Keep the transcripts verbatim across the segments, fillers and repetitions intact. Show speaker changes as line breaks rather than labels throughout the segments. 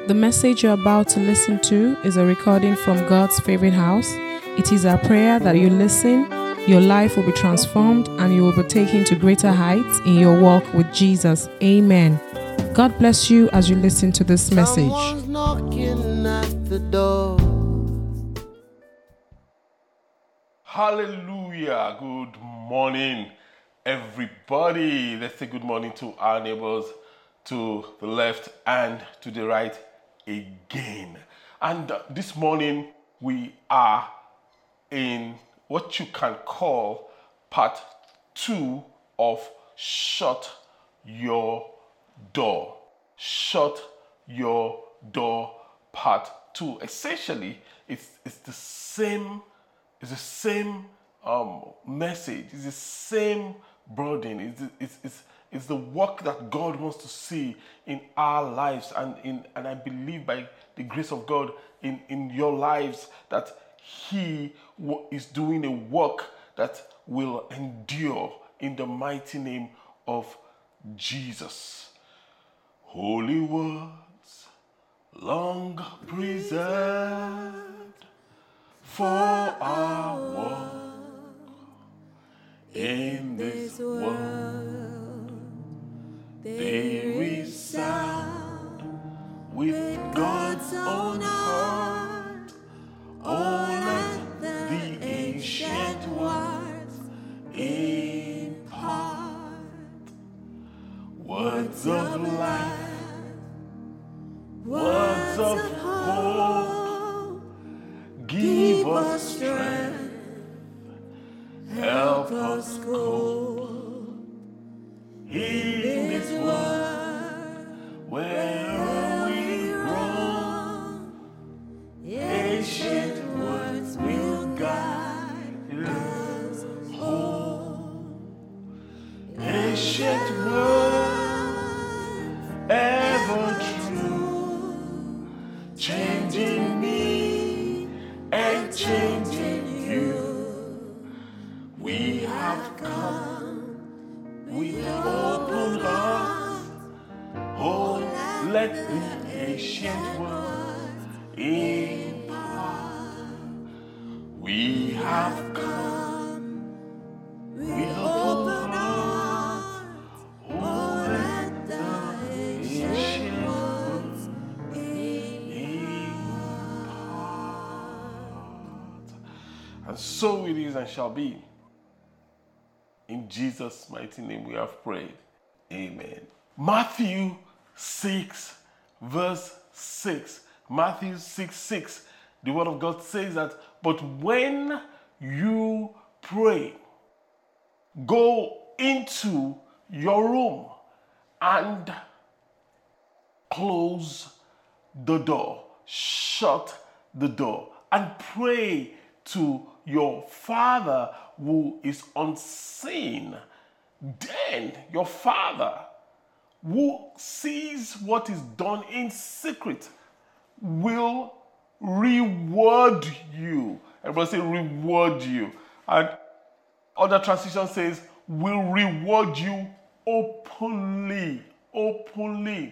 The message you're about to listen to is a recording from God's favorite house. It is our prayer that you listen, your life will be transformed, and you will be taken to greater heights in your walk with Jesus. Amen. God bless you as you listen to this message.
Someone's knocking at the door.
Hallelujah. Good morning, everybody. Let's say good morning to our neighbors to the left and to the right again. And uh, this morning we are in what you can call part two of Shut Your Door. Shut Your Door part two. Essentially, it's, it's the same It's the same um, message. It's the same burden. It's, it's, it's, it's the work that God wants to see in our lives, and in and I believe by the grace of God in, in your lives that He is doing a work that will endure in the mighty name of Jesus. Holy words, long preserved for our walk in this world, they resound with God's own heart. All of the ancient words impart words of life, words of hope. Give us strength, help us cope in this world where we roam. Ancient words will guide us home. Ancient words, ever true, changing me and changing you. We have come with open hearts. Oh, let the ancient words impart. We have come with open hearts. Oh, let the ancient words impart. And so it is and shall be. In Jesus' mighty name we have prayed. Amen. Matthew six, verse six. Matthew six, six. The word of God says that, but when you pray, go into your room and close the door. Shut the door and pray to your Father who is unseen. Then your Father who sees what is done in secret will reward you. Everybody say reward you. And other translation says will reward you openly. Openly.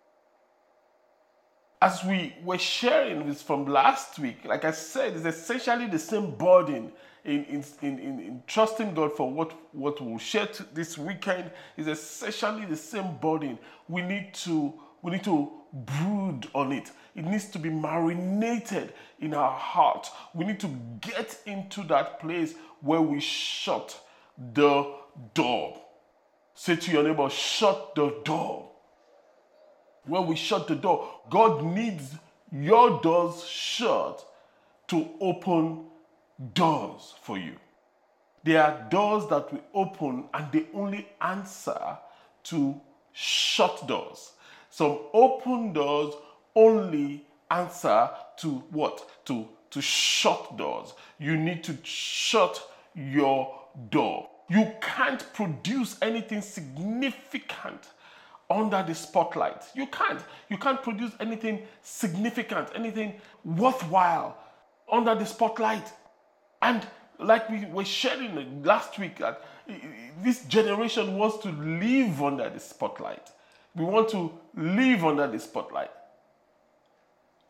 As we were sharing this from last week, like I said, it's essentially the same burden in, in, in, in, in trusting God for what, what we'll share this weekend. Is essentially the same burden. We need to we need to brood on it. It needs to be marinated in our heart. We need to get into that place where we shut the door. Say to your neighbor, shut the door. When we shut the door, God needs your doors shut to open doors for you. There are doors that we open and they only answer to shut doors. Some open doors only answer to what? To, to shut doors. You need to shut your door. You can't produce anything significant under the spotlight. You can't. You can't produce anything significant, anything worthwhile under the spotlight. And like we were sharing last week, that this generation wants to live under the spotlight. We want to live under the spotlight.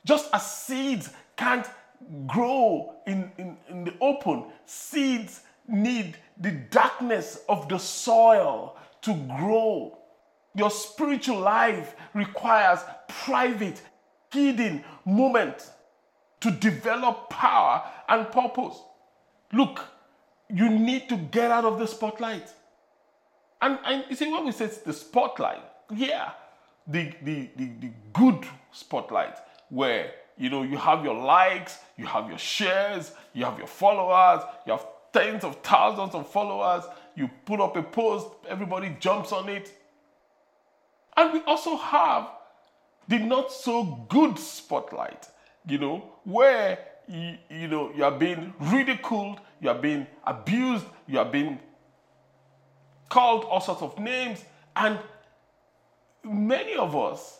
Just as seeds can't grow in, in, in the open, seeds need the darkness of the soil to grow. Your spiritual life requires private, hidden moment to develop power and purpose. Look, you need to get out of the spotlight. And, and you see, when we say the spotlight, yeah, the, the, the, the good spotlight where, you know, you have your likes, you have your shares, you have your followers, you have tens of thousands of followers, you put up a post, everybody jumps on it. And we also have the not so good spotlight, you know, where, you, you know, you are being ridiculed, you are being abused, you are being called all sorts of names, and many of us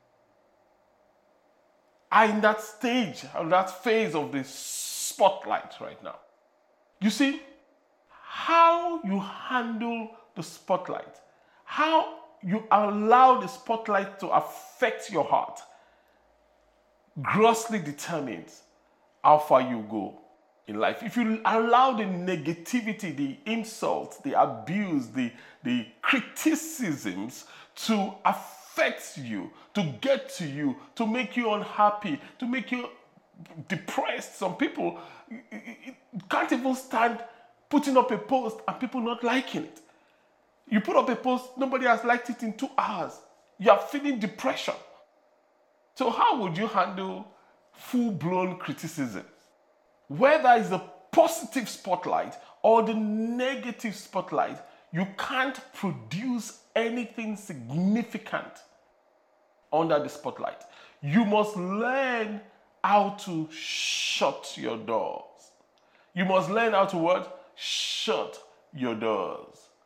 are in that stage, or that phase of the spotlight right now. You see, how you handle the spotlight, how you allow the spotlight to affect your heart, grossly determines how far you go in life. If you allow the negativity, the insults, the abuse, the, the criticisms to affect you, to get to you, to make you unhappy, to make you depressed. Some people can't even stand putting up a post and people not liking it. You put up a post, nobody has liked it in two hours. You are feeling depression. So how would you handle full-blown criticism? Whether it's the positive spotlight or the negative spotlight, you can't produce anything significant under the spotlight. You must learn how to shut your doors. You must learn how to what? Shut your doors.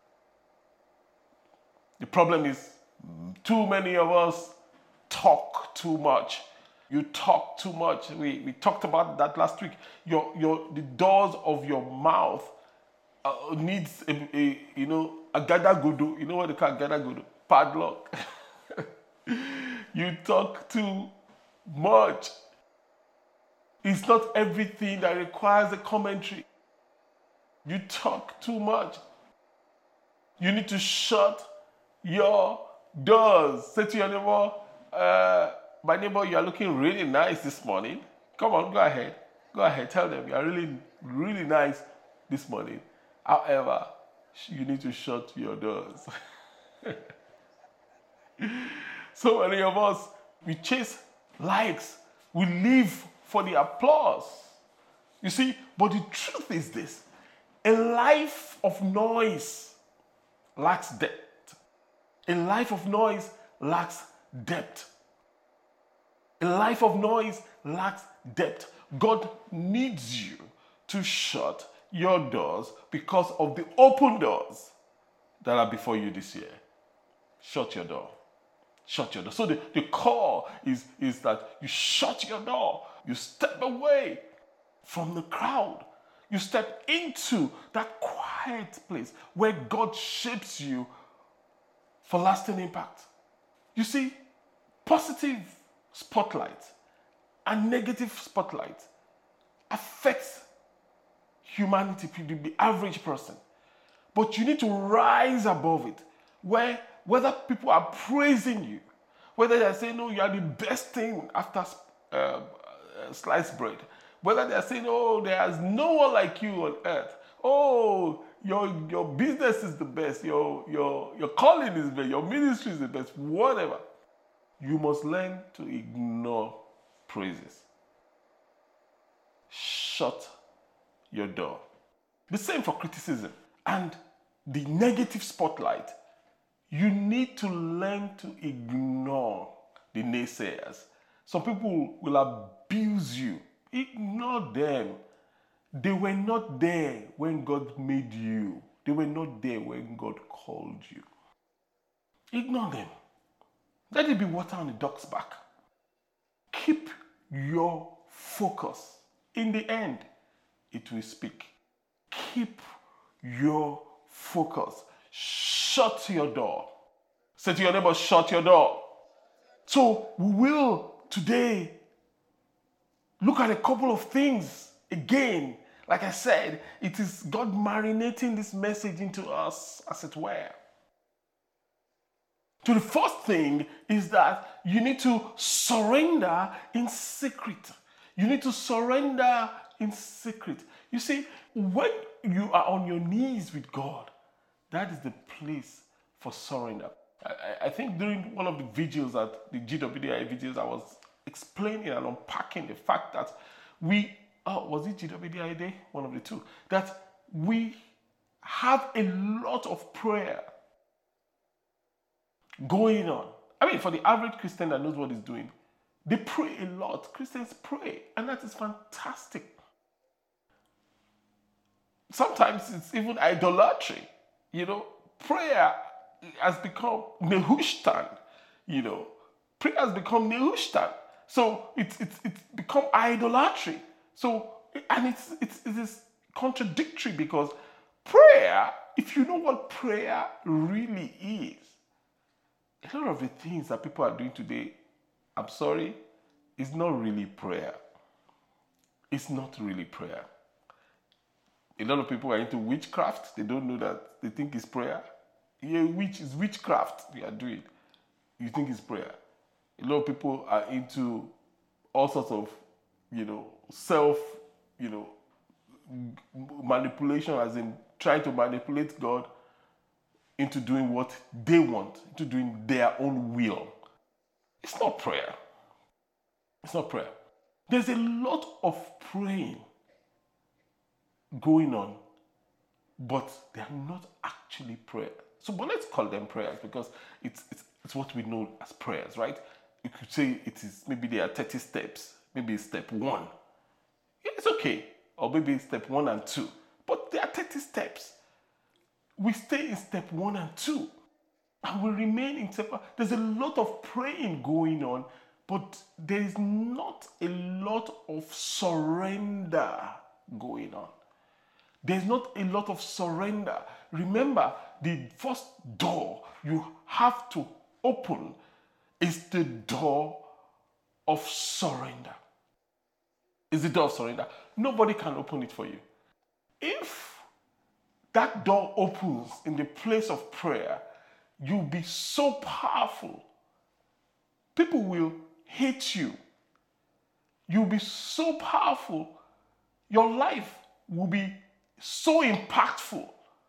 The problem is too many of us talk too much. You talk too much. We, we talked about that last week. Your, your, the doors of your mouth uh, needs a, a, you know, a gadagodo. You know what they call gadagodo? Padlock. You talk too much. It's not everything that requires a commentary. You talk too much. You need to shut your doors. Say to your neighbor, uh, my neighbor, you are looking really nice this morning. Come on, go ahead. Go ahead, tell them you are really, really nice this morning. However, you need to shut your doors. So many of us, we chase likes. We live for the applause. You see, but the truth is this. A life of noise lacks depth. A life of noise lacks depth. A life of noise lacks depth. God needs you to shut your doors because of the open doors that are before you this year. Shut your door. Shut your door. So the, the call is, is that you shut your door. You step away from the crowd. You step into that quiet place where God shapes you for lasting impact. You see, positive spotlight and negative spotlight affects humanity, the average person. But you need to rise above it, where whether people are praising you, whether they're saying, oh, you are the best thing after uh, uh, sliced bread, whether they're saying, oh, there's no one like you on earth, oh, your, your business is the best, your, your, your calling is the best, your ministry is the best, whatever. You must learn to ignore praises. Shut your door. The same for criticism and the negative spotlight. You need to learn to ignore the naysayers. Some people will abuse you. Ignore them. They were not there when God made you. They were not there when God called you. Ignore them. Let it be water on the duck's back. Keep your focus. In the end, it will speak. Keep your focus. Shut your door. Say to your neighbor, shut your door. So we will today look at a couple of things again. Like I said, it is God marinating this message into us, as it were. So the first thing is that you need to surrender in secret. You need to surrender in secret. You see, when you are on your knees with God, that is the place for surrender. I, I think during one of the vigils at the G W D I vigils, I was explaining and unpacking the fact that we, oh, was it G W D I day? One of the two. That we have a lot of prayer going on. I mean, for the average Christian that knows what he's doing, they pray a lot. Christians pray, and that is fantastic. Sometimes it's even idolatry. You know, prayer has become nehushtan. You know, prayer has become nehushtan. So it's it's it's become idolatry. So and it's it's it is contradictory, because prayer, if you know what prayer really is, a lot of the things that people are doing today, I'm sorry, it's not really prayer. It's not really prayer. A lot of people are into witchcraft. They don't know that. They think it's prayer. Yeah, witch is witchcraft they are doing. You think it's prayer. A lot of people are into all sorts of, you know, self, you know, manipulation, as in trying to manipulate God into doing what they want, into doing their own will. It's not prayer. It's not prayer. There's a lot of praying going on, but they are not actually prayer. So, but let's call them prayers, because it's, it's it's what we know as prayers, right? You could say it is, maybe there are thirty steps. Maybe it's step one. It's okay. Or maybe it's step one and two. But there are thirty steps. We stay in step one and two, and we remain in step one. There's a lot of praying going on, but there is not a lot of surrender going on. There's not a lot of surrender. Remember, the first door you have to open is the door of surrender. Is the door of surrender. Nobody can open it for you. If that door opens in the place of prayer, you'll be so powerful. People will hate you. You'll be so powerful. Your life will be so impactful.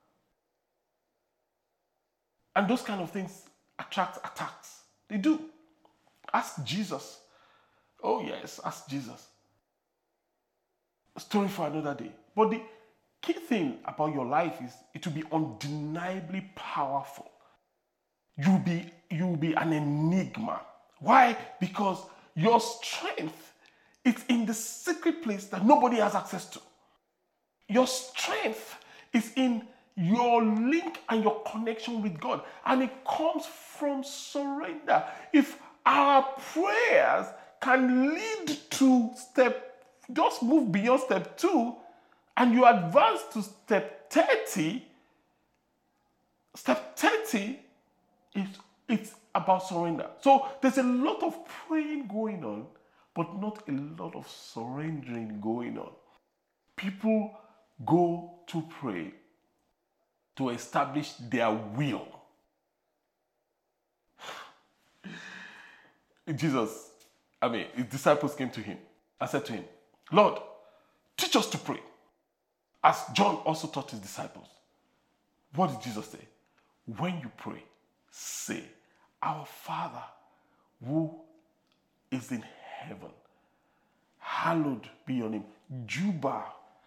And those kind of things attract attacks. They do. Ask Jesus. Oh yes, ask Jesus. A story for another day. But the key thing about your life is it will be undeniably powerful. You'll be, you'll be an enigma. Why? Because your strength is in the secret place that nobody has access to. Your strength is in your link and your connection with God. And it comes from surrender. If our prayers can lead to step, just move beyond step two, and you advance to step thirty, step thirty is it's about surrender. So there's a lot of praying going on, but not a lot of surrendering going on. People go to pray to establish their will. Jesus, I mean, his disciples came to him and said to him, Lord, teach us to pray, as John also taught his disciples. What did Jesus say? When you pray, say, Our Father who is in heaven, hallowed be your name. Juba,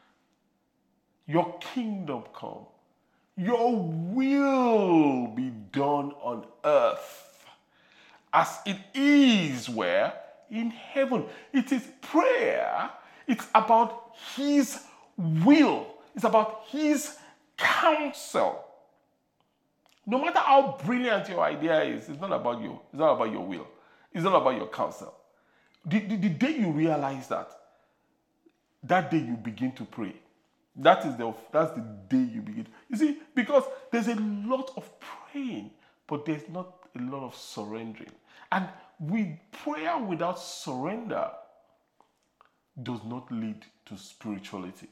your kingdom come. Your will be done on earth as it is where? In heaven. It is prayer. It's about his will. It's about his counsel. No matter how brilliant your idea is, it's not about you. It's not about your will. It's not about your counsel. The, the, the day you realize that, that day you begin to pray. That is the that's the day you begin. You see, because there's a lot of praying, but there's not a lot of surrendering. And with prayer without surrender does not lead to spirituality.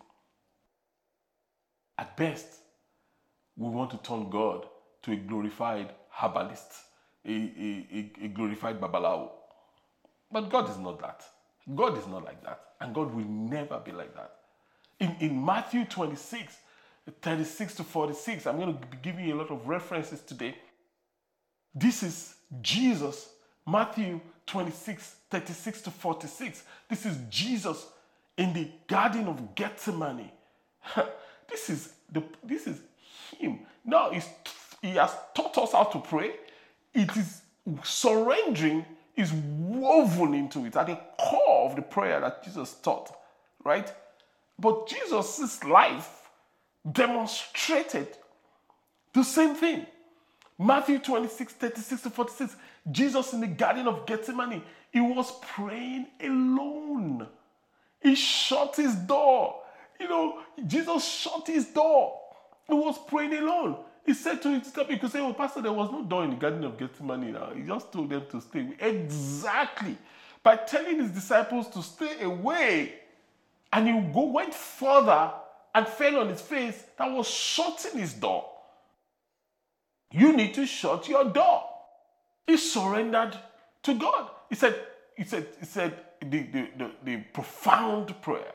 At best, we want to turn God to a glorified herbalist, a, a, a glorified babalawo. But God is not that. God is not like that. And God will never be like that. In, in Matthew twenty-six, thirty-six to forty-six, I'm going to be giving you a lot of references today. This is Jesus, Matthew twenty-six, thirty-six to forty-six. This is Jesus in the Garden of Gethsemane. This is the this is him. Now he's, he has taught us how to pray. It is surrendering is woven into it at the core of the prayer that Jesus taught, right? But Jesus' life demonstrated the same thing. Matthew twenty-six, thirty-six to forty-six. Jesus in the Garden of Gethsemane, he was praying alone. He shut his door. You know, Jesus shut his door. He was praying alone. He said to his disciples, you could say, oh, Pastor, there was no door in the Garden of Gethsemane now. He just told them to stay away. Exactly. By telling his disciples to stay away, and he go, went further and fell on his face, that was shutting his door. You need to shut your door. He surrendered to God. He said, he said, he said the, the, the, the profound prayer.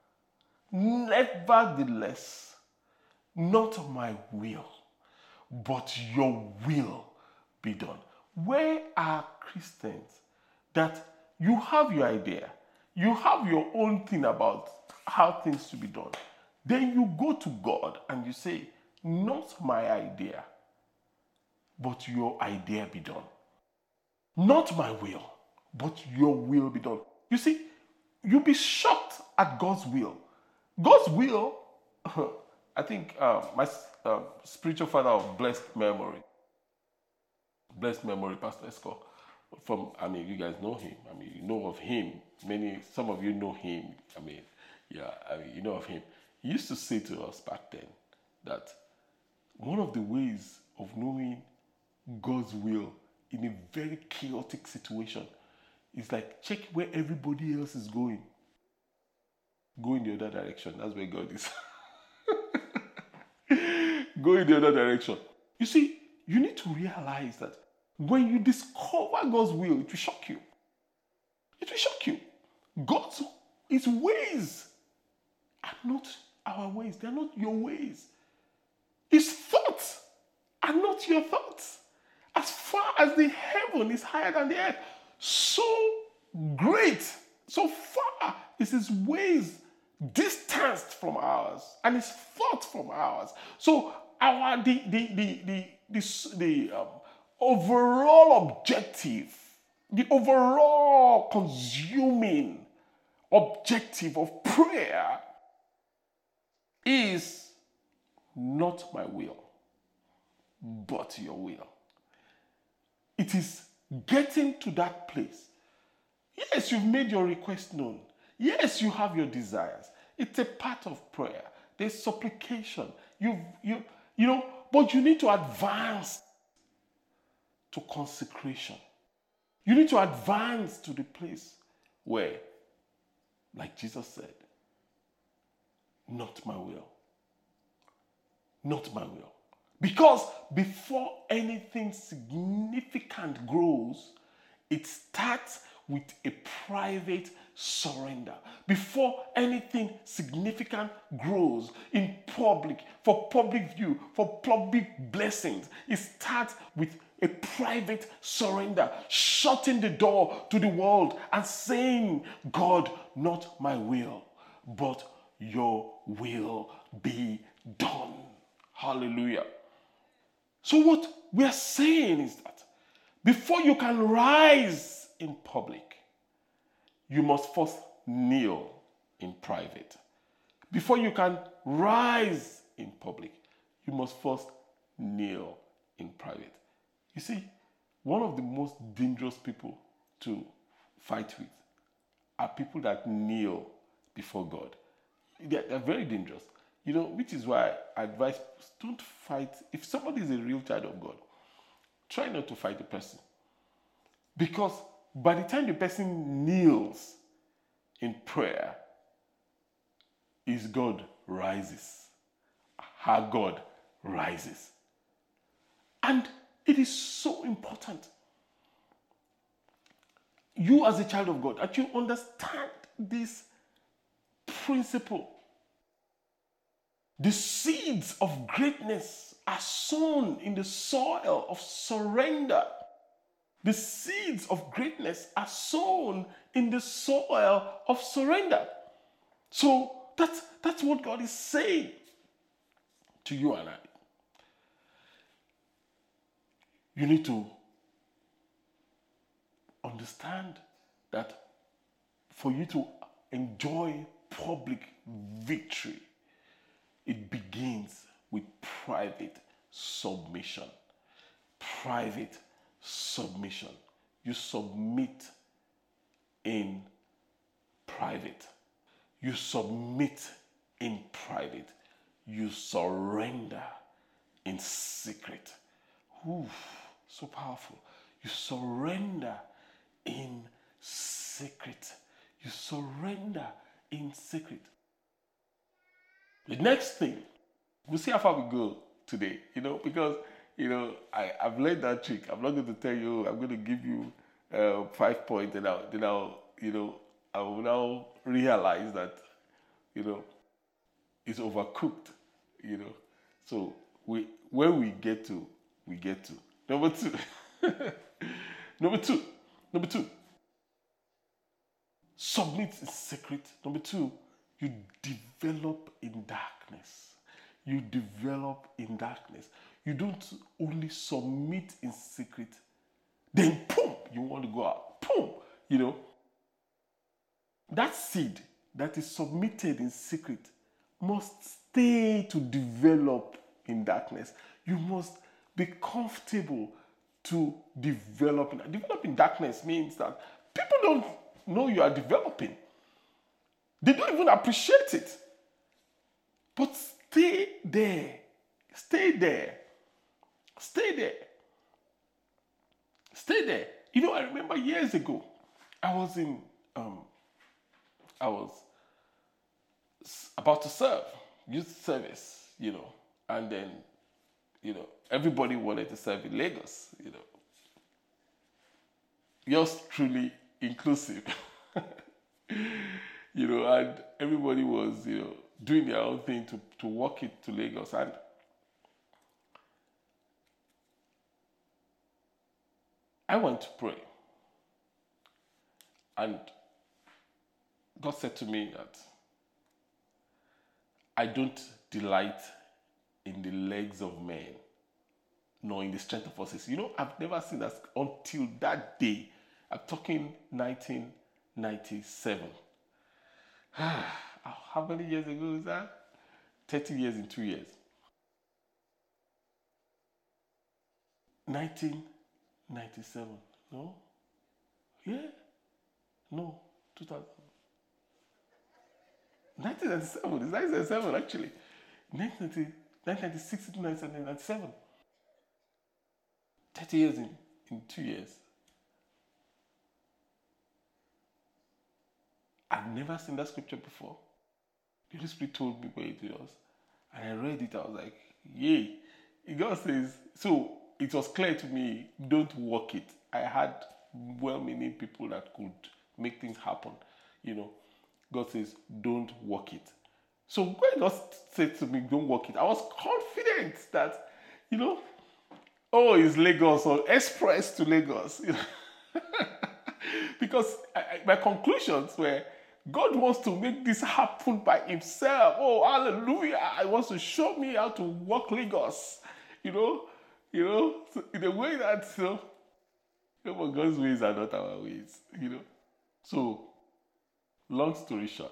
Nevertheless, not my will, but your will be done. Where are Christians that you have your idea, you have your own thing about how things should be done, then you go to God and you say, not my idea, but your idea be done. Not my will, but your will be done. You see, you'll be shocked at God's will. God's will, I think uh, my uh, spiritual father of blessed memory, blessed memory, Pastor Esco, from, I mean, you guys know him. I mean, you know of him. Many, some of you know him. I mean, yeah, I mean, you know of him. He used to say to us back then that one of the ways of knowing God's will in a very chaotic situation is like, check where everybody else is going. Go in the other direction. That's where God is. Go in the other direction. You see, you need to realize that when you discover God's will, it will shock you. It will shock you. God's His ways are not our ways. They are not your ways. His thoughts are not your thoughts. As far as the heaven is higher than the earth, so great, so far is His ways distanced from ours, and His thoughts from ours. So our the the the the the, the um, overall objective, the overall consuming objective of prayer is not my will, but your will. It is getting to that place. Yes, you've made your request known. Yes, you have your desires. It's a part of prayer. There's supplication. You, you, you know, but you need to advance to consecration. You need to advance to the place where, like Jesus said, not my will. Not my will. Because before anything significant grows, it starts with a private surrender. Before anything significant grows in public, for public view, for public blessings, it starts with a private surrender, shutting the door to the world and saying, God, not my will, but your will be done. Hallelujah. So what we are saying is that before you can rise in public, you must first kneel in private. Before you can rise in public, you must first kneel in private. You see, one of the most dangerous people to fight with are people that kneel before God. They're, they're very dangerous. You know, which is why I advise, don't fight. If somebody is a real child of God, try not to fight the person. Because by the time the person kneels in prayer, his God rises. Her God rises. And it is so important, you as a child of God, that you understand this principle. The seeds of greatness are sown in the soil of surrender. The seeds of greatness are sown in the soil of surrender. So that's, that's what God is saying to you and I. You need to understand that for you to enjoy public victory, it begins with private submission. Private submission. You submit in private. You submit in private. You surrender in secret. Ooh, so powerful. You surrender in secret. You surrender in secret. The next thing, we'll see how far we go today, you know, because, you know, I, I've learned that trick. I'm not going to tell you, I'm going to give you uh, five points, and I'll, then I'll, you know, I will now realize that, you know, it's overcooked, you know. So we, when we get to, we get to. Number two. Number two. Number two. Submit in secret. Number two, you develop in darkness. You develop in darkness. You don't only submit in secret, then boom, you want to go out. Boom, you know. That seed that is submitted in secret must stay to develop in darkness. You must be comfortable to develop. Develop in darkness means that people don't know you are developing. They don't even appreciate it. But stay there. Stay there. Stay there. Stay there. You know, I remember years ago, I was in, um, I was about to serve, youth service, you know, and then, you know, everybody wanted to serve in Lagos, you know. Yours truly inclusive. You know, and everybody was, you know, doing their own thing to, to walk it to Lagos. And I went to pray. And God said to me that I don't delight in the legs of men, nor in the strength of horses. You know, I've never seen that until that day. I'm talking nineteen ninety-seven. How many years ago is that? thirty years in two years. nineteen ninety-seven. No? Yeah? No. two thousand. nineteen ninety-seven. It's nineteen ninety-seven actually. nineteen ninety-six to nineteen ninety-seven. thirty years in, in two years. I've never seen that scripture before. The Holy Spirit told me where it was. And I read it, I was like, yay. God says, so it was clear to me, don't walk it. I had well-meaning people that could make things happen. You know, God says, don't walk it. So when God said to me, don't walk it, I was confident that, you know, oh, it's Lagos or express to Lagos. You know? Because I, I, my conclusions were, God wants to make this happen by himself. Oh, hallelujah. He wants to show me how to walk Lagos. You know, you know, so in a way that, you know, you know, God's ways are not our ways, you know. So, long story short,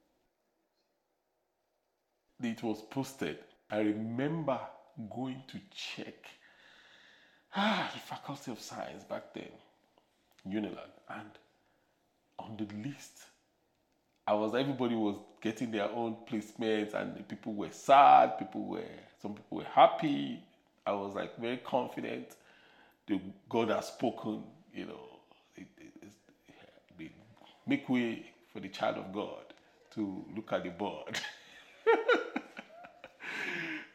it was posted. I remember going to check ah, the Faculty of Science back then, Unilag, and on the list, I was, everybody was getting their own placements, and the people were sad, people were, some people were happy. I was like very confident. The God has spoken, you know, it, it, it, it, make way for the child of God to look at the board.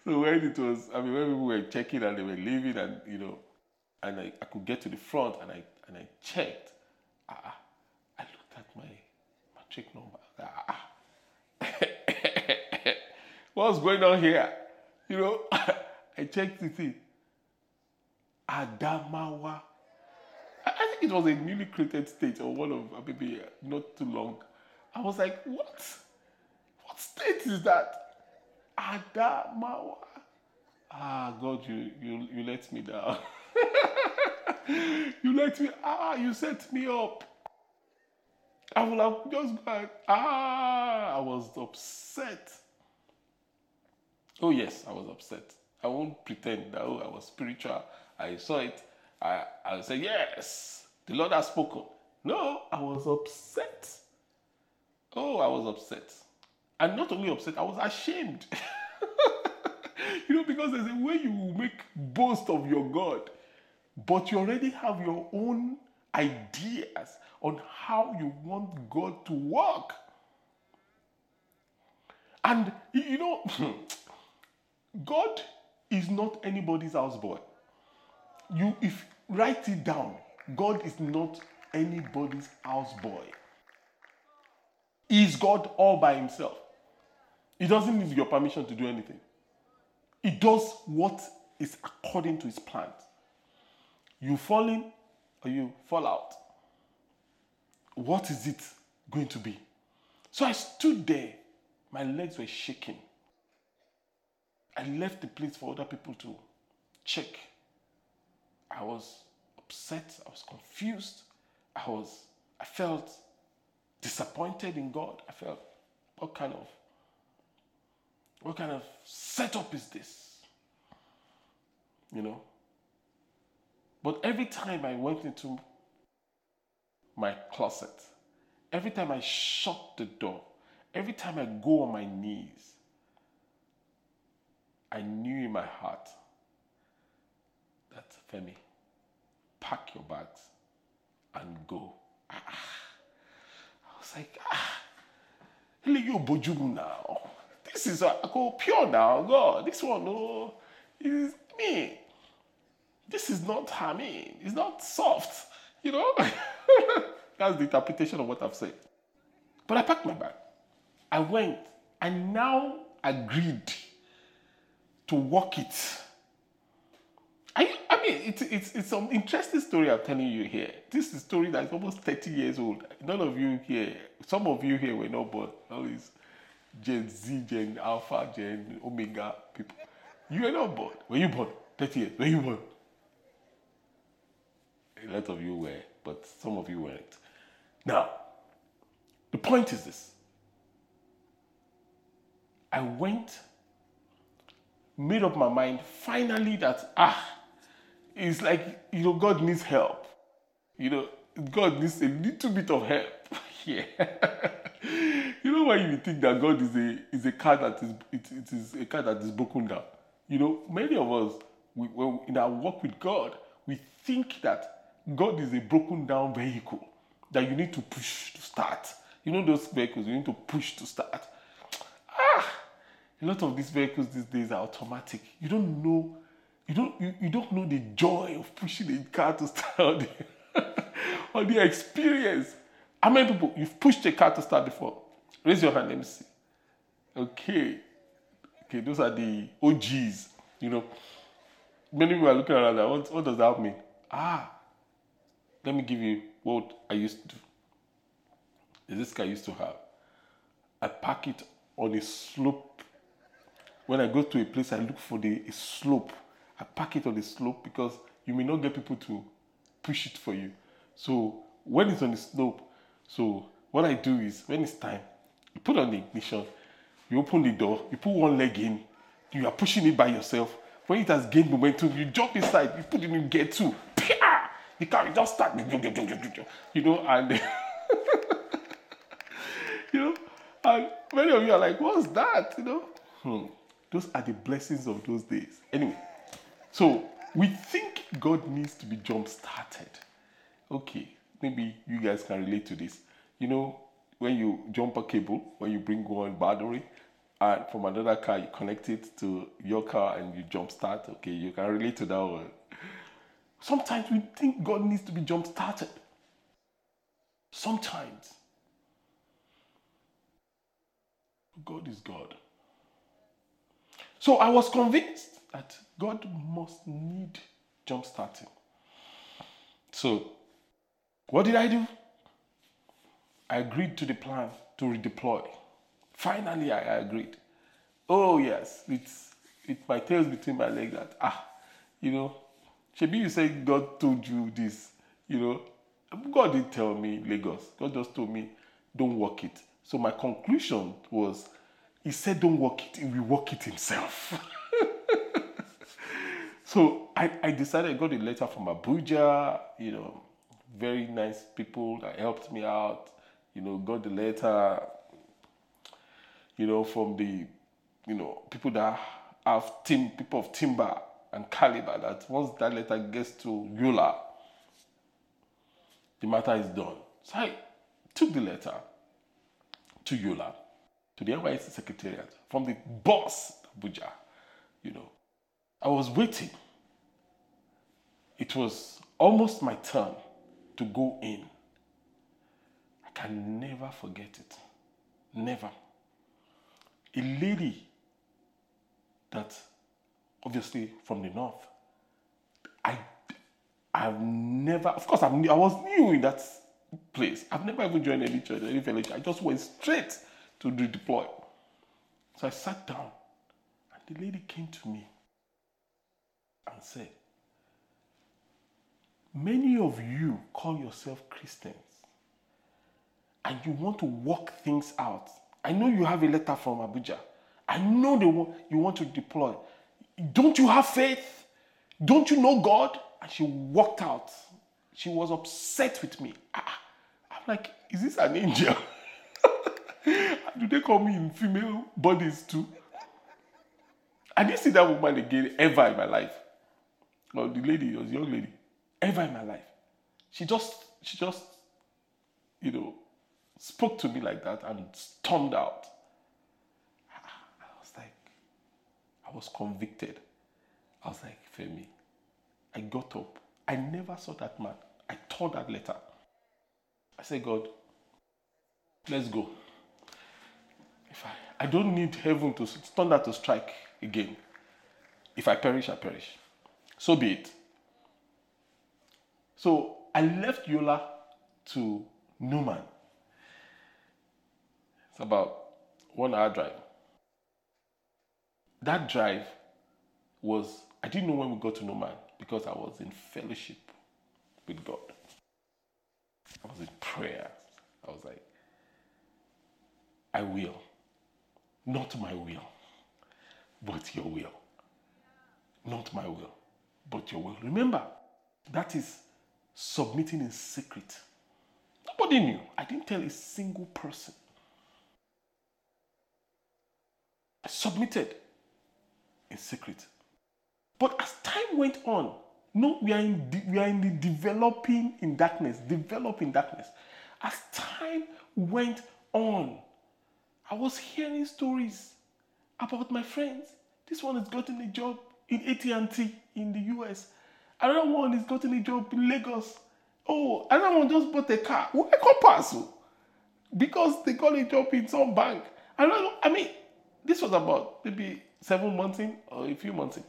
So when it was, I mean, when people were checking and they were leaving, and you know, and I, I could get to the front, and I and I checked. Ah, I looked at my matric number. Ah, what's going on here? You know, I checked the thing. Adamawa. I, I think it was a newly created state, or one of maybe not too long. I was like, what? What state is that? Adamawa. Ah, God, you you you let me down. You let me. Ah, you set me up. I would have just gone. Ah, I was upset. Oh yes, I was upset. I won't pretend that oh, I was spiritual. I saw it. I I said yes, the Lord has spoken. No, I was upset. Oh, I was upset. And not only upset, I was ashamed. You know, because there's a way you will make boast of your God, but you already have your own ideas on how you want God to work. And, you know, God is not anybody's houseboy. You, if write it down, God is not anybody's houseboy. He is God all by himself. He doesn't need your permission to do anything. He does what is according to his plans. You fall in or you fall out. What is it going to be? So I stood there. My legs were shaking. I left the place for other people to check. I was upset. I was confused. I was, I felt disappointed in God. I felt, what kind of, what kind of setup is this? You know? But every time I went into my closet, every time I shut the door, every time I go on my knees, I knew in my heart that, Femi, pack your bags and go. Ah, I was like, ah, you bojumu now. This is I go pure now, God. This one, no, is me. This is not hammy. It's not soft. You know? That's the interpretation of what I've said. But I packed my bag. I went. I now agreed to walk it. I, I mean, it's, it's, it's some interesting story I'm telling you here. This is a story that's almost thirty years old. None of you here, some of you here were not born. All these Gen Z, Gen Alpha, Gen Omega people. You were not born. Were you born? thirty years. Were you born? A lot of you were, but some of you weren't. Now, the point is this. I went, made up my mind finally that, ah, it's like, you know, God needs help. You know, God needs a little bit of help. Yeah. You know why you think that God is a is a car that is it, it is a car that is broken down? You know, many of us, we, when in our walk with God, we think that God is a broken down vehicle that you need to push to start. You know those vehicles you need to push to start. Ah, a lot of these vehicles these days are automatic. You don't know, you don't you, you don't know the joy of pushing a car to start or the experience. How many people you've pushed a car to start before? Raise your hand, let me see. Okay. Okay, those are the O Gs. You know, many people are looking around that. What, what does that mean? Ah, let me give you what I used to do. This car used to have. I park it on a slope. When I go to a place, I look for the a slope. I park it on the slope because you may not get people to push it for you. So when it's on the slope, so what I do is when it's time, you put on the ignition, you open the door, you put one leg in, you are pushing it by yourself. When it has gained momentum, you jump inside, you put it in gear two. The car will just start, you know, and you know, and many of you are like, what's that? You know, hmm. Those are the blessings of those days. Anyway, so we think God needs to be jump started. Okay, maybe you guys can relate to this. You know, when you jump a cable, when you bring one battery, and from another car, you connect it to your car and you jump start. Okay, you can relate to that one. Sometimes we think God needs to be jump started. Sometimes. God is God. So I was convinced that God must need jump starting. So what did I do? I agreed to the plan to redeploy. Finally, I agreed. Oh yes, it's with my tails between my legs that, ah, you know, Shebi, you said God told you this, you know. God didn't tell me Lagos. God just told me, don't walk it. So my conclusion was, he said don't walk it, he will walk it himself. So I, I decided, I got a letter from Abuja, you know, very nice people that helped me out, you know, got the letter, you know, from the, you know, people that have team, people of timber and caliber, that once that letter gets to Yola, the matter is done. So I took the letter to Yola, to the N Y S C Secretariat, from the boss, Abuja, you know. I was waiting. It was almost my turn to go in. I can never forget it. Never. A lady that, obviously from the north, I, I've never, of course, I'm, I was new in that place. I've never even joined any church, any fellowship. I just went straight to redeploy. So I sat down, and the lady came to me and said, many of you call yourself Christians and you want to work things out. I know you have a letter from Abuja. I know they want, you want to deploy. Don't you have faith? Don't you know God? And she walked out. She was upset with me. Ah, I'm like, is this an angel? Do they call me in female bodies too? I didn't see that woman again ever in my life. Well, the lady was a young lady. Ever in my life. She just, she just, you know, spoke to me like that and stormed out. I was like, I was convicted. I was like, Femi, I got up. I never saw that man. I tore that letter. I said, God, let's go. If I, I don't need heaven to, thunder to strike again. If I perish, I perish. So be it. So I left Yola to Newman. It's about one hour drive. That drive was, I didn't know when we got to Newman because I was in fellowship with God. I was in prayer. I was like, I will. Not my will, but your will. Not my will, but your will. Remember, that is submitting in secret. Nobody knew. I didn't tell a single person. I submitted in secret. But as time went on, no, we are in the, we are in the developing in darkness, developing darkness. As time went on, I was hearing stories about my friends. This one has gotten a job in A T and T in the U S. Another one has gotten a job in Lagos. Oh, another one just bought a car. Why compass? Because they got a job in some bank. I don't know. I mean, this was about maybe seven months in or a few months in.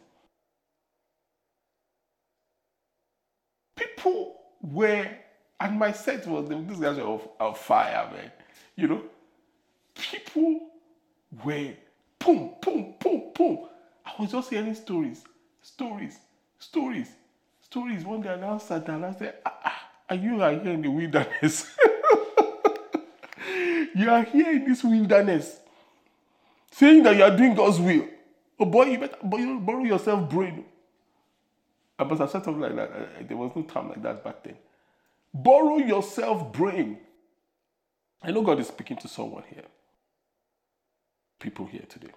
People were, and my set was, these guys were of, of fire, man. You know, people were, boom, boom, boom, boom. I was just hearing stories, stories, stories, stories. One day I announced that and I said, ah, ah, and you are here in the wilderness. You are here in this wilderness, saying that you are doing God's will. Oh boy, you better borrow yourself brain. I must have said something like that. There was no term like that back then. Borrow yourself brain. I know God is speaking to someone here. People here today.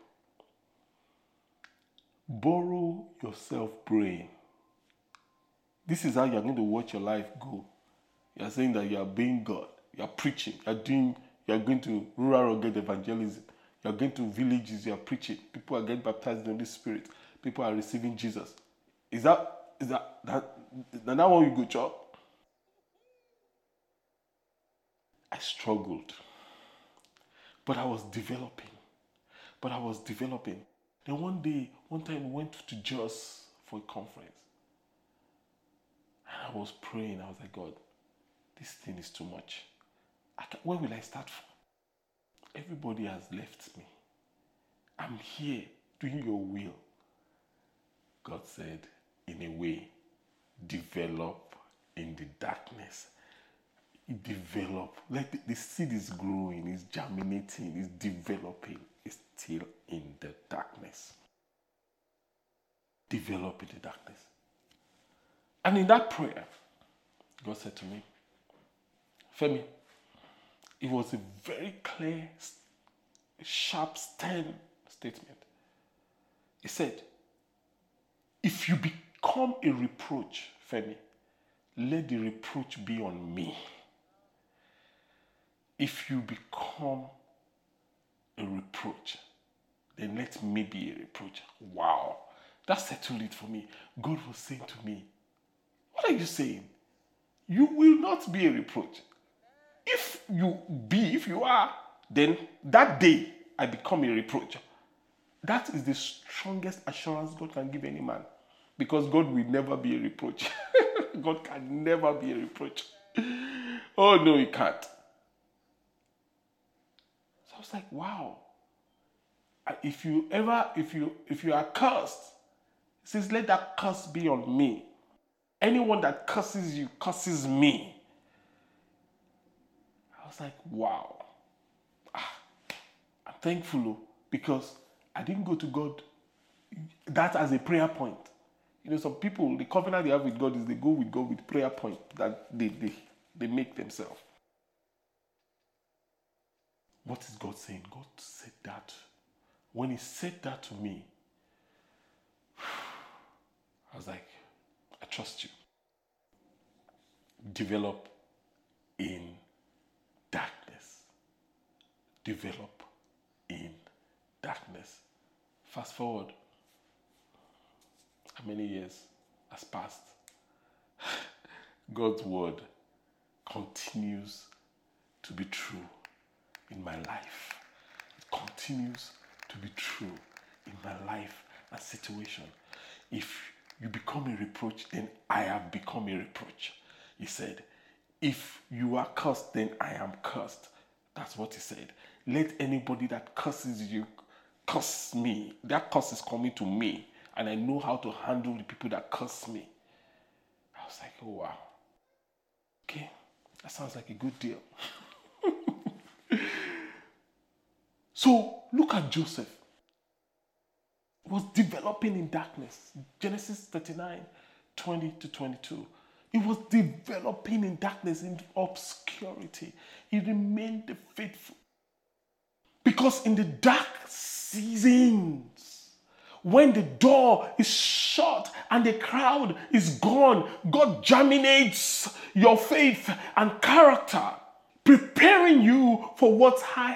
Borrow yourself brain. This is how you're going to watch your life go. You're saying that you are being God. You're preaching. You're doing, you're going to rural rugged evangelism. You're going to villages, you're preaching. People are getting baptized in the Holy Spirit. People are receiving Jesus. Is that, is that, that, is that one you go chop? I struggled. But I was developing. But I was developing. Then one day, one time we went to Jos for a conference. And I was praying. I was like, God, this thing is too much. I can, where will I start from? Everybody has left me. I'm here doing your will. God said, in a way, develop in the darkness. Develop. Like the, the seed is growing, it's germinating, it's developing. It's still in the darkness. Develop in the darkness. And in that prayer, God said to me, Femi, it was a very clear, sharp, stern statement. He said, if you become a reproach, Femi, let the reproach be on me. If you become a reproach, then let me be a reproach. Wow. That settled it for me. God was saying to me, what are you saying? You will not be a reproach. If you be, if you are, then that day I become a reproach. That is the strongest assurance God can give any man. Because God will never be a reproach. God can never be a reproach. Oh no, he can't. So I was like, wow. If you ever, if you if you are cursed, it says, let that curse be on me. Anyone that curses you, curses me. I was like, wow. Ah, I'm thankful because I didn't go to God that as a prayer point. You know, some people, the covenant they have with God is they go with God with prayer point that they, they, they make themselves. What is God saying? God said that. When he said that to me, I was like, I trust you. Develop in darkness. Develop in darkness. Fast forward. How many years has passed? God's word continues to be true in my life. It continues to be true in my life and situation. If you become a reproach, then I have become a reproach. He said, if you are cursed, then I am cursed. That's what he said. Let anybody that curses you curse me. That curse is coming to me. And I know how to handle the people that curse me. I was like, oh, wow. Okay, that sounds like a good deal. So, look at Joseph. He was developing in darkness. Genesis thirty-nine, twenty to twenty-two. He was developing in darkness, in obscurity. He remained faithful. Because in the dark seasons, when the door is shut and the crowd is gone, God germinates your faith and character, preparing you for what's ahead.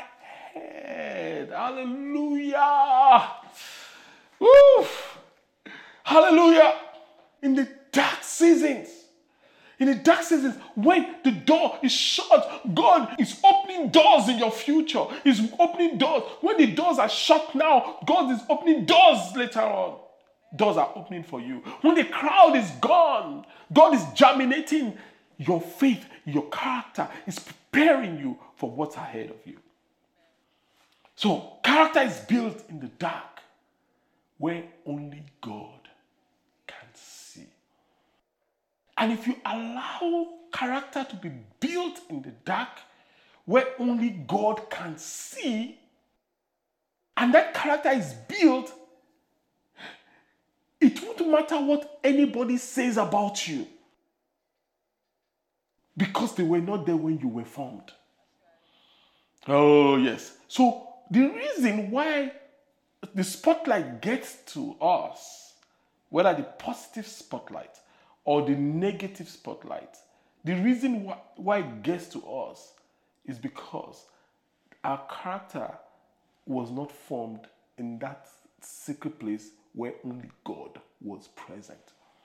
Hallelujah. Woo. Hallelujah. In the dark seasons, in the dark seasons, when the door is shut, God is opening doors in your future. He's opening doors. When the doors are shut now, God is opening doors later on. Doors are opening for you. When the crowd is gone, God is germinating your faith, your character, is preparing you for what's ahead of you. So, character is built in the dark, where only God can see. And if you allow character to be built in the dark, where only God can see, and that character is built, it won't matter what anybody says about you, because they were not there when you were formed. Oh, yes. So, the reason why the spotlight gets to us, whether the positive spotlight or the negative spotlight, the reason why, why it gets to us is because our character was not formed in that secret place where only God was present.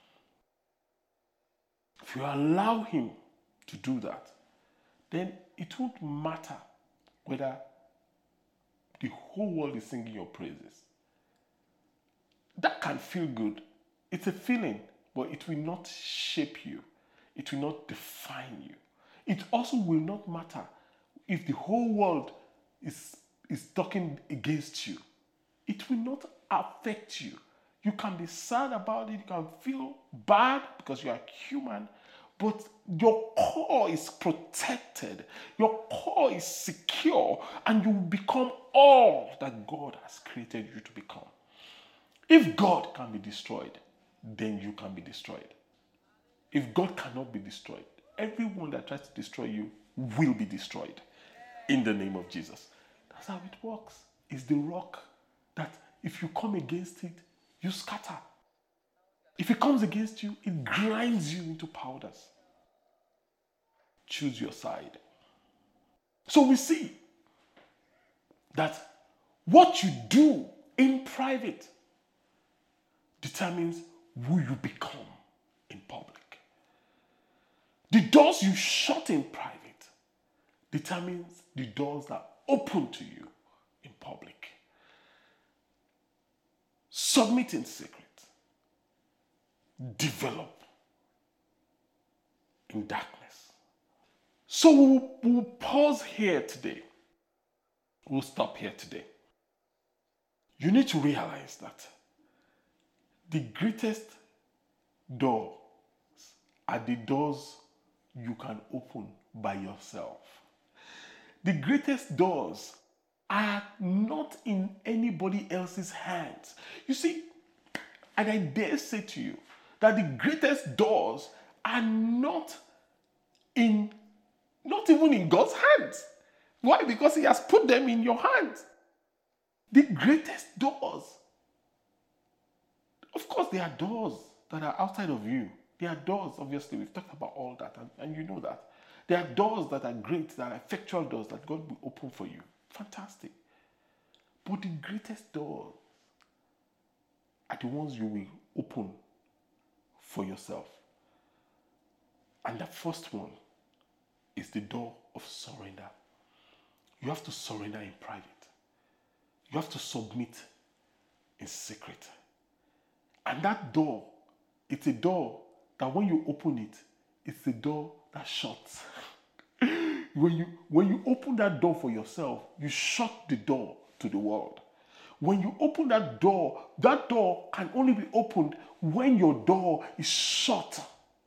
If you allow him to do that, then it won't matter whether the whole world is singing your praises. That can feel good. It's a feeling, but it will not shape you. It will not define you. It also will not matter if the whole world is, is talking against you. It will not affect you. You can be sad about it. You can feel bad because you are human. But your core is protected. Your core is secure. And you will become all that God has created you to become. If God can be destroyed, then you can be destroyed. If God cannot be destroyed, everyone that tries to destroy you will be destroyed. In the name of Jesus. That's how it works. It's the rock that if you come against it, you scatter. If it comes against you, it grinds you into powders. Choose your side. So we see that what you do in private determines who you become in public. The doors you shut in private determines the doors that open to you in public. Submit in secret. Develop in darkness. So we'll, we'll pause here today. We'll stop here today. You need to realize that the greatest doors are the doors you can open by yourself. The greatest doors are not in anybody else's hands. You see, and I dare say to you that the greatest doors are not in, not even in God's hands. Why? Because he has put them in your hands. The greatest doors. Of course, there are doors that are outside of you. There are doors, obviously, we've talked about all that, and, and you know that. There are doors that are great, that are effectual doors that God will open for you. Fantastic. But the greatest doors are the ones you will open for yourself. And the first one is the door of surrender. You have to surrender in private. You have to submit in secret. And that door, it's a door that when you open it, it's a door that shuts. When you, when you open that door for yourself, you shut the door to the world. When you open that door, that door can only be opened when your door is shut.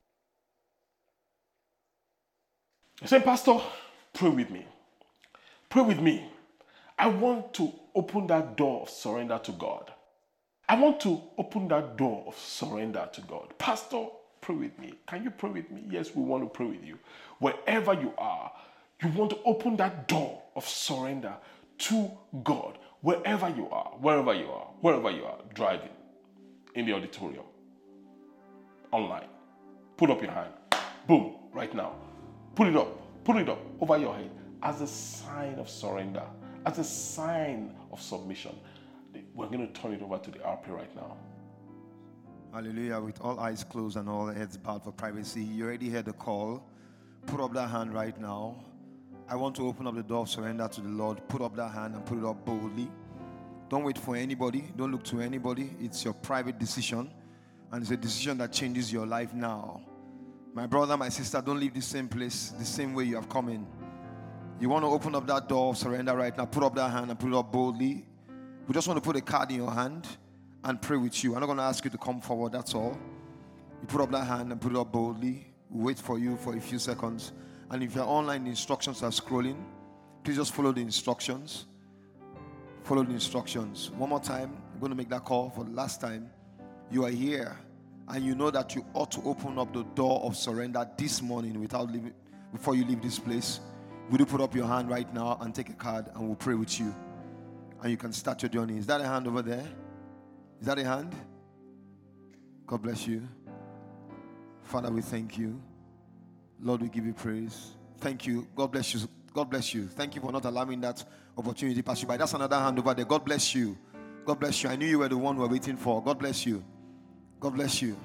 I say, Pastor, pray with me. Pray with me. I want to open that door of surrender to God. I want to open that door of surrender to God. Pastor, pray with me. Can you pray with me? Yes, we want to pray with you. Wherever you are, you want to open that door of surrender to God. Wherever you are, wherever you are, wherever you are, driving, in the auditorium, online. Put up your hand. Boom, right now. Put it up. Put it up over your head as a sign of surrender, as a sign of submission. We're going to turn it over to the R P right now.
Hallelujah. With all eyes closed and all heads bowed for privacy, you already heard the call. Put up that hand right now. I want to open up the door of surrender to the Lord. Put up that hand and put it up boldly. Don't wait for anybody. Don't look to anybody. It's your private decision. And it's a decision that changes your life now. My brother, my sister, don't leave the same place, the same way you have come in. You want to open up that door of surrender right now. Put up that hand and put it up boldly. We just want to put a card in your hand and pray with you. I'm not going to ask you to come forward, that's all. You put up that hand and put it up boldly. We'll wait for you for a few seconds. And if your online instructions are scrolling, please just follow the instructions. Follow the instructions. One more time, I'm going to make that call for the last time. You are here and you know that you ought to open up the door of surrender this morning without leaving, before you leave this place. Will you put up your hand right now and take a card and we'll pray with you. And you can start your journey. Is that a hand over there? Is that a hand? God bless you. Father, we thank you. Lord, we give you praise. Thank you. God bless you. God bless you. Thank you for not allowing that opportunity to pass you by. That's another hand over there. God bless you. God bless you. I knew you were the one we were waiting for. God bless you. God bless you.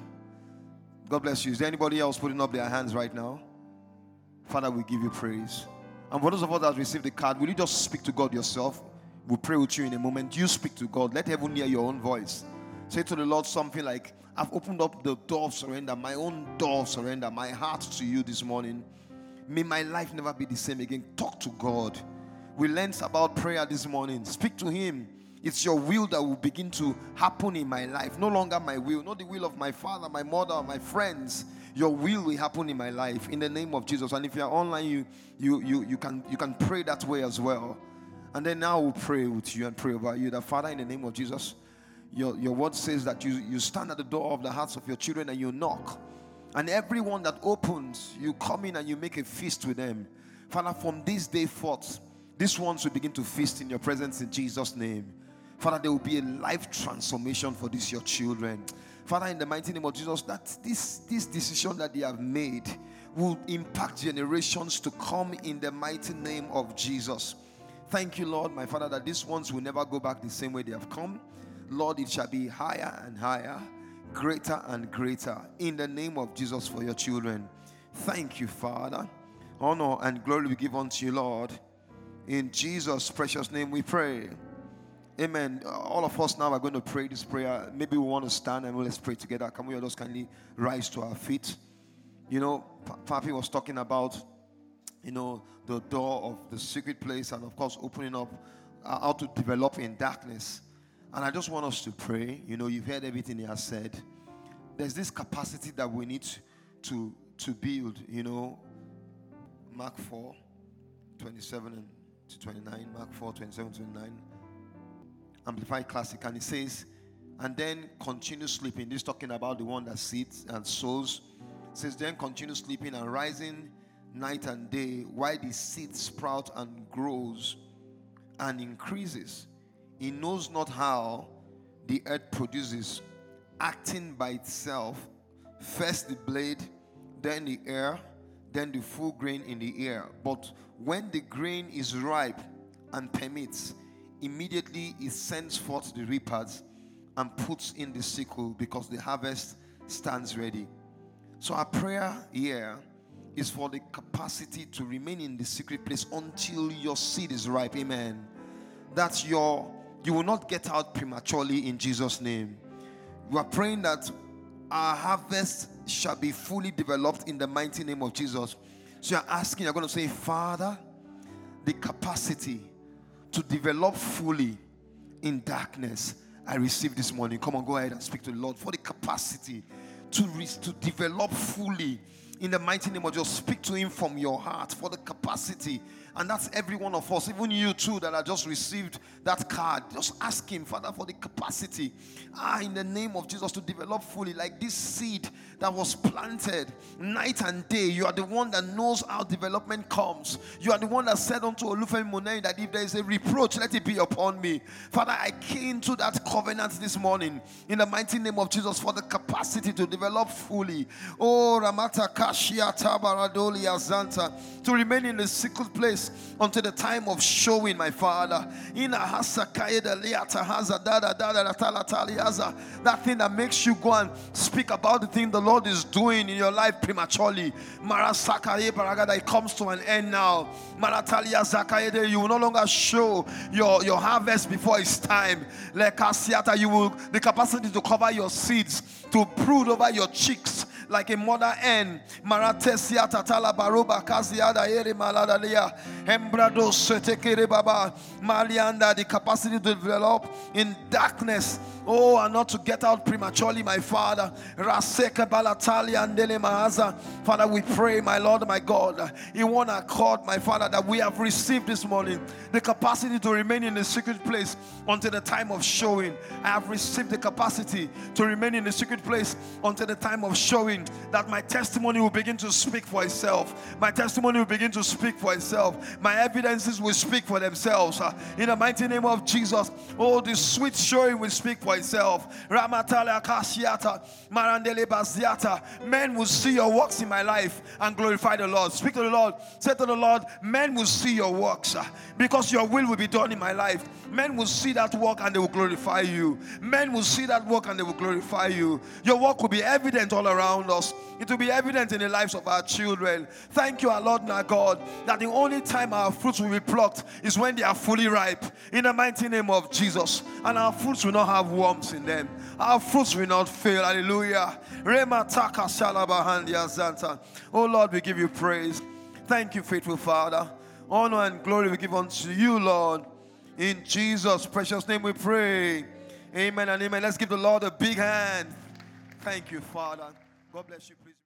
God bless you. Is there anybody else putting up their hands right now? Father, we give you praise. And for those of us that received the card, will you just speak to God yourself? We'll pray with you in a moment. You speak to God. Let heaven hear your own voice. Say to the Lord something like, I've opened up the door of surrender, my own door of surrender, my heart to you this morning. May my life never be the same again. Talk to God. We learned about prayer this morning. Speak to Him. It's your will that will begin to happen in my life. No longer my will, not the will of my father, my mother, or my friends. Your will will happen in my life in the name of Jesus. And if you are online, you you you you can you can pray that way as well. And then now we'll pray with you and pray about you. That Father, in the name of Jesus, your, your word says that you, you stand at the door of the hearts of your children and you knock. And everyone that opens, you come in and you make a feast with them. Father, from this day forth, these ones will begin to feast in your presence in Jesus' name. Father, there will be a life transformation for these your children. Father, in the mighty name of Jesus, that this, this decision that they have made will impact generations to come in the mighty name of Jesus. Thank you, Lord, my Father, that these ones will never go back the same way they have come. Lord, it shall be higher and higher, greater and greater, in the name of Jesus for your children. Thank you, Father. Honor and glory we give unto you, Lord. In Jesus' precious name we pray. Amen. All of us now are going to pray this prayer. Maybe we want to stand and let's pray together. Can we all just kindly rise to our feet? You know, Papi was talking about, you know, the door of the secret place and, of course, opening up uh, how to develop in darkness. And I just want us to pray. You know, you've heard everything he has said. There's this capacity that we need to, to build, you know. Mark four, twenty-seven to twenty-nine. Mark four, twenty-seven to twenty-nine. Amplified Classic. And it says, and then continue sleeping. This is talking about the one that sits and sows. It says, then continue sleeping and rising night and day while the seed sprouts and grows and increases. He knows not how the earth produces, acting by itself, first the blade, then the ear, then the full grain in the ear. But when the grain is ripe and permits, immediately it sends forth the reapers and puts in the sickle, because the harvest stands ready. So our prayer here is for the capacity to remain in the secret place until your seed is ripe. Amen. That your you will not get out prematurely in Jesus' name. We are praying that our harvest shall be fully developed in the mighty name of Jesus. So you're asking, you're going to say, Father, the capacity to develop fully in darkness, I receive this morning. Come on, go ahead and speak to the Lord for the capacity to, re- to develop fully in the mighty name of Jesus. Speak to Him from your heart for the capacity. And that's every one of us, even you too that have just received that card. Just ask Him, Father, for the capacity, ah, in the name of Jesus, to develop fully, like this seed that was planted night and day. You are the one that knows how development comes. You are the one that said unto Olufemi Moneyi that if there is a reproach, let it be upon me. Father, I came to that covenant this morning in the mighty name of Jesus for the capacity to develop fully. Oh, Ramata Kashia Tabaradoli Azanta, to remain in the secret place until the time of showing, my Father. In a that thing that makes you go and speak about the thing the Lord is doing in your life prematurely. It comes to an end now. You will no longer show your, your harvest before it's time. You will the capacity to cover your seeds, to brood over your cheeks like a mother hen. Maratesia tatala baroba kaziada ere maladalia. Embrado setekere baba. Malianda, the capacity to develop in darkness. Oh, and not to get out prematurely, my Father. Raseka balatali andele mahaza. Father, we pray, my Lord, my God, in one accord, my Father, that we have received this morning the capacity to remain in the secret place until the time of showing. I have received the capacity to remain in the secret place until the time of showing. praying that my testimony will begin to speak for itself. My testimony will begin to speak for itself. My evidences will speak for themselves. Uh, in the mighty name of Jesus, oh, the sweet showing will speak for itself. Ramatala Kashiata, Marandele Baziata. Men will see your works in my life and glorify the Lord. Speak to the Lord. Say to the Lord, men will see your works uh, because your will will be done in my life. Men will see that work and they will glorify you. Men will see that work and they will glorify you. Your work will be evident all around us. It will be evident in the lives of our children. Thank you, our Lord and our God, that the only time our fruits will be plucked is when they are fully ripe. In the mighty name of Jesus. And our fruits will not have worms in them. Our fruits will not fail. Hallelujah. Oh Lord, we give you praise. Thank you, faithful Father. Honor and glory we give unto you, Lord. In Jesus' precious name we pray. Amen and amen. Let's give the Lord a big hand. Thank you, Father. God bless you. Please.